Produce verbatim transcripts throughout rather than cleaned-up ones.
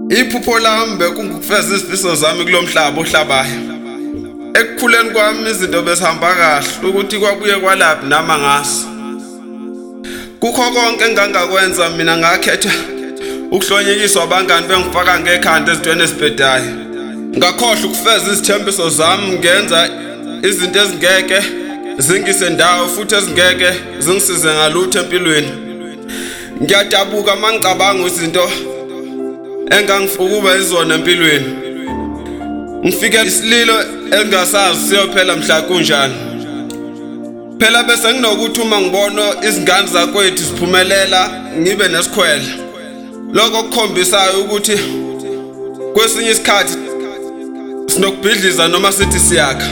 Iphupho lami bekungukufeza izifiso zami kulomhlaba ohlabayo. Ekukhuleni kwami izinto besihamba kahle ukuthi kwabuye kwalaphi nama ngaso. Kukho konke engangakwenza mina ngakhetha ukuhlonyekiswa abangani bengifaka ngekhanda ezintweni ezibhedayo. Ngakhohle ukufeza izithembiso zami ngenza izinto ezingeke zingise ndawo futhi ezingeke zingisize ngalutho empilweni. Ngiyadabuka mangicabanga izinto engangifuna izona empilweni. Ngifike isililo engasazi siyophela mhla kunjani. Phela bese nginokuthi uma ngibona izingane zakwethu ziphumelela ngibe nesikhwele. Lokho kukhombisayo ukuthi kwesinye isikhathi sinokubhidliza noma sithi siyakha.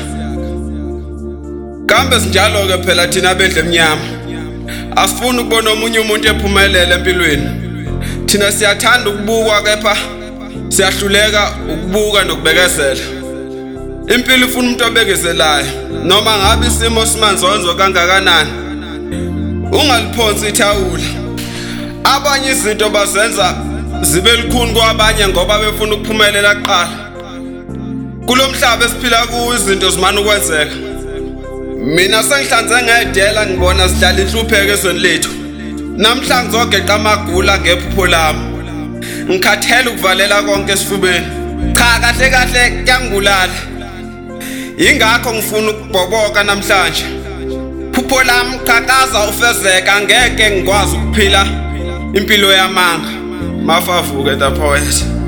Kambe sinjalo ke phela thina bendle emnyama. Asifuni ukubona omunye umuntu ephumelela empilweni. Thina siyathanda ukubukwa kepha siyahluleka ukubuka nokubekezela. Impilo ifuna umuntu obekezelayo noma ngabe isimo simanzonzo kangakanani. Ungaliphonsi ithawula. Abanye izinto bazenza zibe likhuni kwabanye ngoba befuna ukuphumelela kuqala. Kulomhlaba esiphila kuwo izinto zimana ukwenzeka. Mina sengihlanze ngedela ngibona sidlala inhlupheko ezweni lethu. Namhlanje ngizogeqa amagula ngephupho lami. Ngikhathele ukuvalela konke esifubeni. Cha kahle kahle kuyangibulala. Ingakho ngifuna ukubhoboka namhlanje. Phupho lami qhaqaza ufezeka ngeke ngikwazi ukuphila impilo yamanga. Mafavuke the poet.